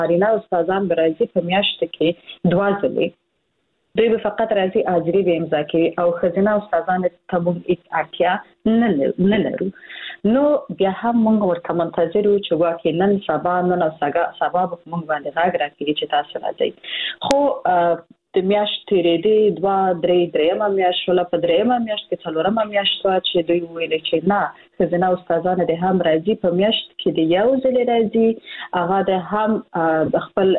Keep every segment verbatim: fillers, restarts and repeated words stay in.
نارینه استادان به راځي په میاشت کې دوه ځلې دوی به فقط راځي اجري به امضا کوي او ښځینه استادان ته موږ هیڅ اړتیا نه لرو. نو بیا هم موږ ورته منتظر یو چې واکې نن سبا نن سبا به موږ باندې غږ راکړي چې تاسو راځئ. خو د میاشت تېرېدې دوه درې درېیمه میاشت شوله، په درېیمه میاشت کې څلورمه میاشت وه چې دوی وویلې چې نه ښځینه استادان د هم راځي، په میاشت کې د یو ځلې راځي، هغه د هم د خپل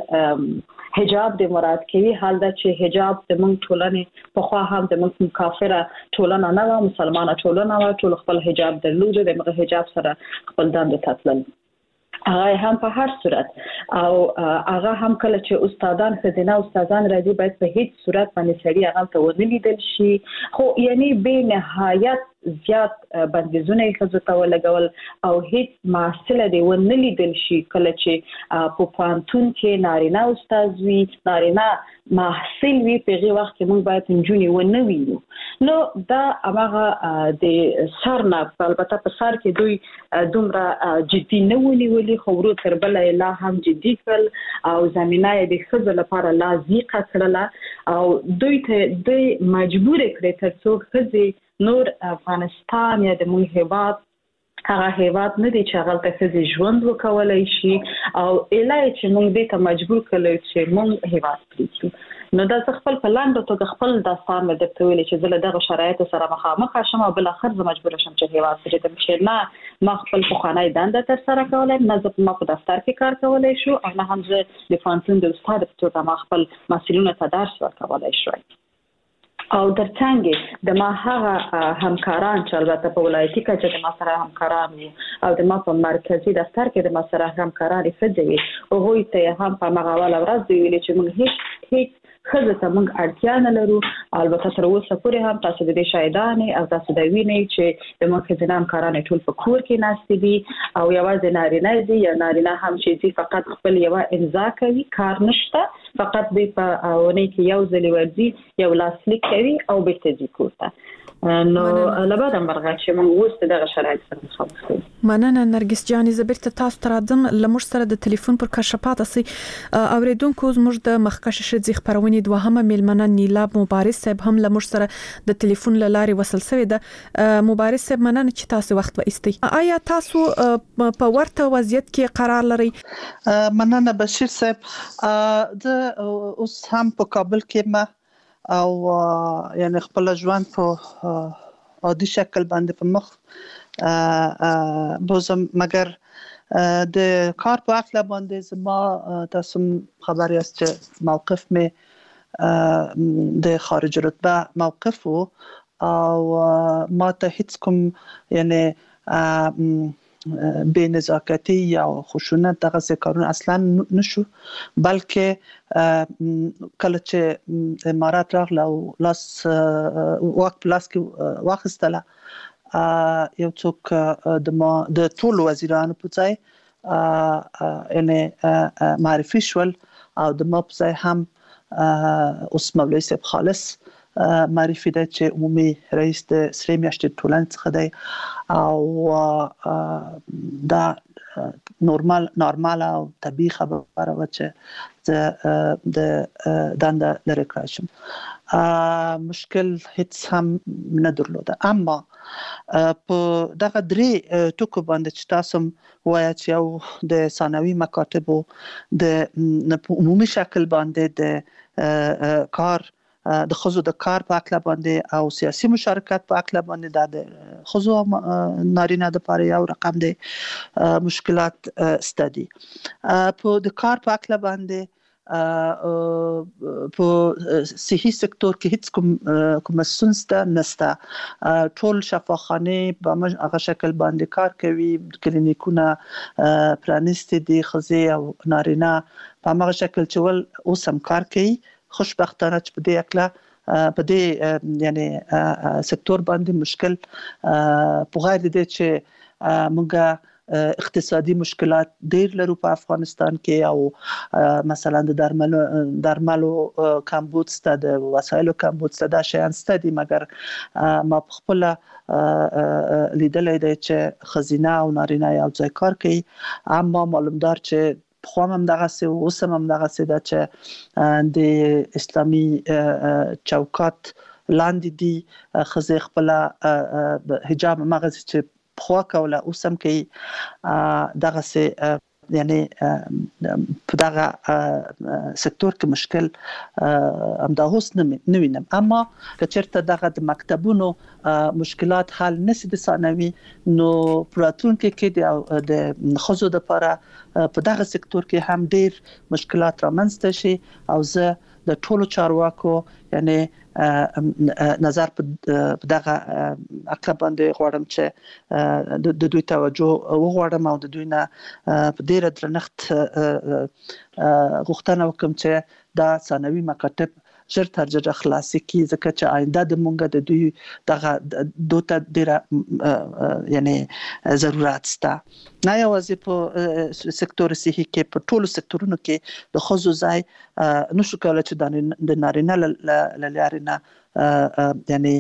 حجاب د مراد کوي. حال دا چې حجاب د موږ ټولنې پخوا هم د موږ کافره ټولنه نه وه، مسلمانه ټولنه وه، ټول خپل حجاب درلوده، د هغه حجاب سره خپل دندو ته تلل. هغه هم په هر صورت او هغه هم کله چې استادان ښځینه استادان راځي باید په هیڅ صورت باندې سړي هغه ته ونه لیدل شي. خو یعنی به نهایت زیات بندیزونه یې ښځو ته ولګول او هیڅ محصله دې ونه لیدل شي کله چې په پوهنتون کې نارینه استاد وي، نارینه محصل وي، په هغې وخت کې موږ باید نجونې ونه وینو. نو دا هماغه د سر نه، البته په سر کې دوی دومره جدي نه ونیولي، خو ورو تر بله یې لا هم جدي کړل او زمینه یې د ښځو لپاره لا ضیقه کړله او دوی ته دوی مجبور کړې تر څو ښځې نور افغانستان یا د موږ هیواد هغه هیواد نه دی چې هغه ته ښځې ژوند وکولی شي او ایله چې موږ دې ته مجبور کړل چې موږ هیواد پرېږدو. نو دا زه خپل په لنډه توګه خپل داستان مې درته ویلې چې زه له دغه شرایطو سره مخامخ شم او بالاخره زه مجبوره شم چې هیواد پرېږدم چې نه ما خپل پخوانی دنده ترسره کولی، نه زه ما په دفتر کې کار کولی شو او نه هم زه د پوهنتون د استاد په توګه ما خپل محصلینو ته درس ورکولی شوی. او ترڅنګ د ما هغه همکاران چې البته په ولایتي کچه د ما سره همکاران وو او د ما په مرکزي دفتر کې د ما سره همکارانې ښځې وي، هغوی ته هم په هماغه اوله ورځ دوی ویلې چې موږ هیڅ هیڅ ښځو ته موږ اړتیا نه لرو. البته تر اوسه پورې هم تاسو د دې شاهدانې او تاسو د وینئ چې د موږ ښځینه همکارانې ټول په کور کې ناستې دي او یوازې نارینه ځي یا نارینه هم چې ځي فقط خپل یوه امضا کوي، کار نشته، فقط دوی په اونۍ کې یو ځلې ورځي، یو لاسلیک کوي او بیرته ځي کور ته. نو لباده مرغه چې موږ اوس دغه شرایط سره مخامخ یو. مننه نرګس جانې، زه بیرته تاسو ته راځم. له موږ سره د تلیفون پر کشفات اسي اوریدونکو زموږ د مخکښ ښځې خپرونې دوهمه میلمنه نیلا مبارز صاحب هم له موږ سره د تلیفون له لارې وصل شوی ده. مبارز صاحب مننه چې تاسو وخت وایستئ. آیا تاسو په ورته وضعیت کې قرار لرئ؟ مننه بشیر صاحب، زه اوس هم په کابل کې ما او یعنی خپل ژوند په عادي شکل باندې په مخ بوزم، مګر د کار په اړه باندې زما تاسو خبر یاست چې موقف مې د خارج رتبه موقف وو او ما ته هیڅ کوم یعنی بے نزاکتی یا خشونت دغه کارونه اصلا نشو، بلکې کله چې امارات راغله او لاس واک پلاس کې واخیستله یو څوک د ما د ټولو وزیرانو په ځای یعنی معرفي شول او د ما په ځای هم اوس مولوي صاحب خالص معرفي ده چې عمومي رئیس د سری میاشتې ټولنې څخه دی او دا نورمال نورمال او طبیعي خبره وه چې د دنده لرې کړای شم. مشکل هیڅ هم نه درلوده. اما په دغه درې ټکو باندې چې تاسو وایي چې یو د ثانوي مکاتبو د عمومي شکل باندې د کار د ښځو د کار په اړه باندې او سیاسي مشارکت په اړه باندې دا د ښځو نارینه د لپاره یو رقم دی مشکلات ستدي. په د کار په اړه باندې په صحي سکتور کې هیڅ کوم کوم ستونزه نشته، ټول شفاخانه په هغه شکل باندې کار کوي، کلینیکونه پرانیستي دي، ښځې او نارینه په هغه شکل چې ول اوس هم کار کوي. خوشبختانه چې په دې اکلا په دې یعنی سکتور باندې مشکل په غیر دې چې موږ اقتصادي مشکلات ډېر لرو په افغانستان کې او مثلا د درملو درملو کمبود سته، د وسایلو کمبود سته، دا شیان سته دي، مګر ما په خپل لیدلې دی چې ښځینه او نارینه یو ځای کار کوي. اما معلومدار چې خو هم دغه سه اوس هم دغه سه د چې د اسلامي چوکات لاندې دي خزه خپل حجاب مغز چې خو کوله اوس هم کوي دغه سه یعنی په دغه سکتور کې مشکل هم د اوس نه وینم اما کچرته دغه د مکتبونو مشکلات حل نشي د ثانوي نو پراتونکو کې د خزو د لپاره په دغه سکتور کې هم ډیر مشکلات رامنځته شي او زه د ټولو چارواکو یعنی نظر په دغه عقب باندې غواړم چې د دوی توجه وغواړم او د دوی نه په ډیر درنښت غوښتنه وکم چې دا ثانوي مکاتب ژر تر ژره خلاصي کی ځکه چې آینده د مونږ د دوی دغه دوته ډیر یعنی ضرورت سته نه یوازې په سکتور صحي کې په ټولو سکتورونو کې د خزو ځای نشو کولای چې د نارینه لارې نه یعنی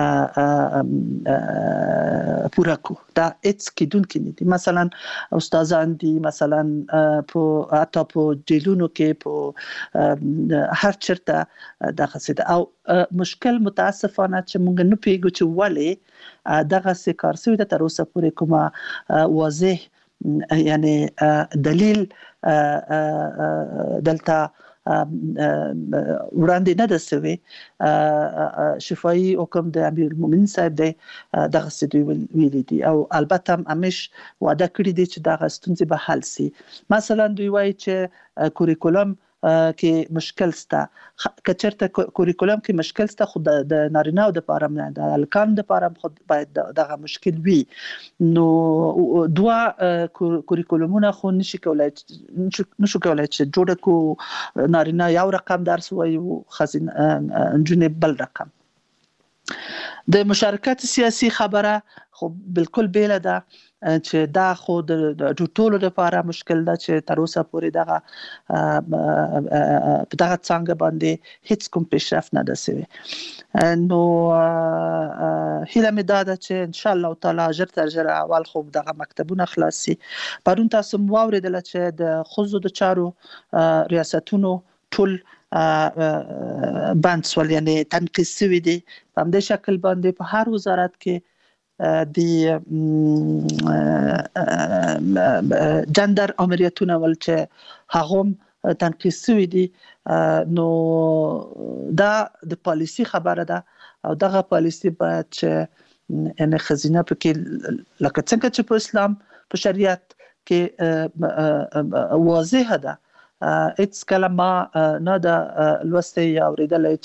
پورا کو دا اټس کیدون کې نه دي مثلا استادان دي مثلا په اته په جیلونو کې په هر چرته دغه څه او مشکل متاسفانه چې مونږ نه پیګو چې ولې دغه څه کار سوی د تر اوسه پورې کومه واضح یعنی دلیل دلته وړاندې نه ده سوی شفاهي حکم د امیر المؤمنین صاحب دی دغه څه ویلي دي او البته هم همیش وعده کړی دي چې دغه ستونزې به حل شي مثلا دوی وایي چې کوریکولم کې مشکل سته کچرته کوریکولم کې مشکل سته خو د نارینه او د لپاره نه د الکان د لپاره خو باید دغه مشکل وي نو دوا کوریکولمونه خو نشي کولای نشو کولای چې جوړ کو نارینه یو رقم درس وایي او خزینه انجنیر بل رقم د مشارکت سیاسي خبره خو بالکل بیل ده چې دا خو د ټولو لپاره مشکل ده چې تر اوسه پورې دغه په دغه څنګه باندې هیڅ کوم پیشرفت نه ده شوی نو هیله مې ده چې ان شاء الله تعالی ژر تر ژره اول خو دغه مکتبونه خلاصي پرون تاسو مو اوریدل چې د خزو د چارو ریاستونو ټول بند سول یعنی تنقیص شوی دي په همدې شکل باندې په هر وزارت کې د جندر امریتونه ول چې هغه تنقیص شوی دي نو دا د پالیسی خبره ده او دغه پالیسی باید چې ان خزینه پکې لکه څنګه چې په اسلام په شریعت کې واضح ده اټس کلمه نه د لوستي اوریدلې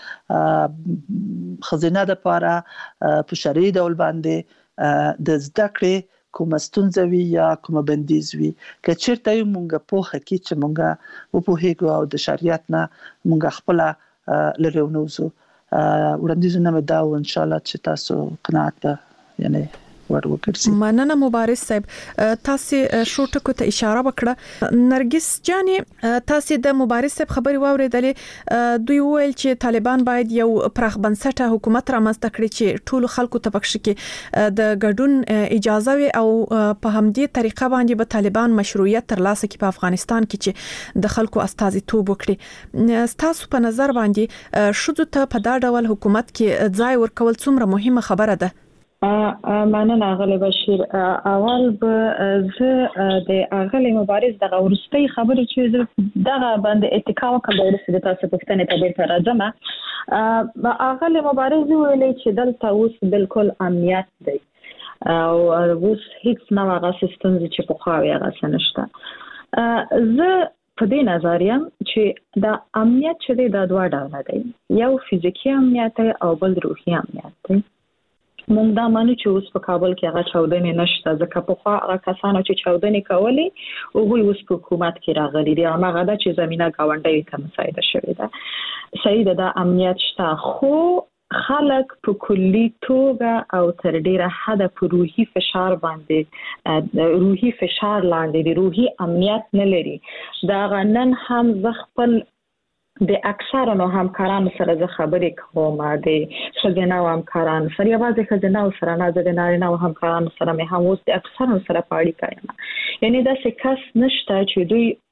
چې خزینه د لپاره په شرعي ډول باندې د زده کړې کوم ستونزوي یا کوم بندیز وي که چیرته مونږ په حقیقت چې مونږ په هیګو او د شریعت نه مونږ خپل لري ونوزو وړاندیزونه مې دا و ان شاء الله چې تاسو قناعت یعنی مننه مبارز صاحب تاسو شو ټکو ته اشاره وکړه نرګس جانې تاسو د مبارز صاحب خبري واوریدلې دوی ویل چې طالبان باید یو پرخ بنسټه حکومت رامنځته کړي چې ټول خلکو ته پکښ کې د ګډون اجازه وي او په همدې طریقه باندې به طالبان مشروعیت ترلاسه کړي په افغانستان کې چې د خلکو استازیتوب وکړي تاسو په نظر باندې شوه ته په دا ډول حکومت کې ځای ورکول څومره مهمه خبره ده مننه غلی بشیر اول به زه د اغلی مبارز دغه ورستي خبرې چې زه دغه باندې اتکا وکړم د ورسته تاسو پوښتنه ته بیرته راځم اغلی مبارز ویلي چې دلته اوس بالکل امنیت دی او اوس هیڅ نه هغه سیستم چې په خو هغه سنشته زه په دې نظر یم چې د امنیت چې د دوه ډول دی یو فزیکی امنیت او بل روحي امنیت دی مونږ دا مانو چې اوس په کابل کې هغه چاودنې نشته ځکه په خوا هغه کسانو چې چاودنې کولې او هغوی اوس په حکومت کې راغلي دي هغه دا چې زمينه گاونډي ته مساعده شوې ده صحیح ده د امنیت شته خو خلک په کلی توګه او تر ډیره حد په روحي فشار باندې روحي فشار لاندې دي روحي امنیت نه لري دا غنن هم خپل د اکثره نو همکارانو سره زه خبرې کوم د خزینه او همکارانو سره یوازې خزینه او سره نه د نارینه او همکارانو سره مې هم اوس د اکثره سره پاړی کایم یعنی دا څه کس نشته چې دوی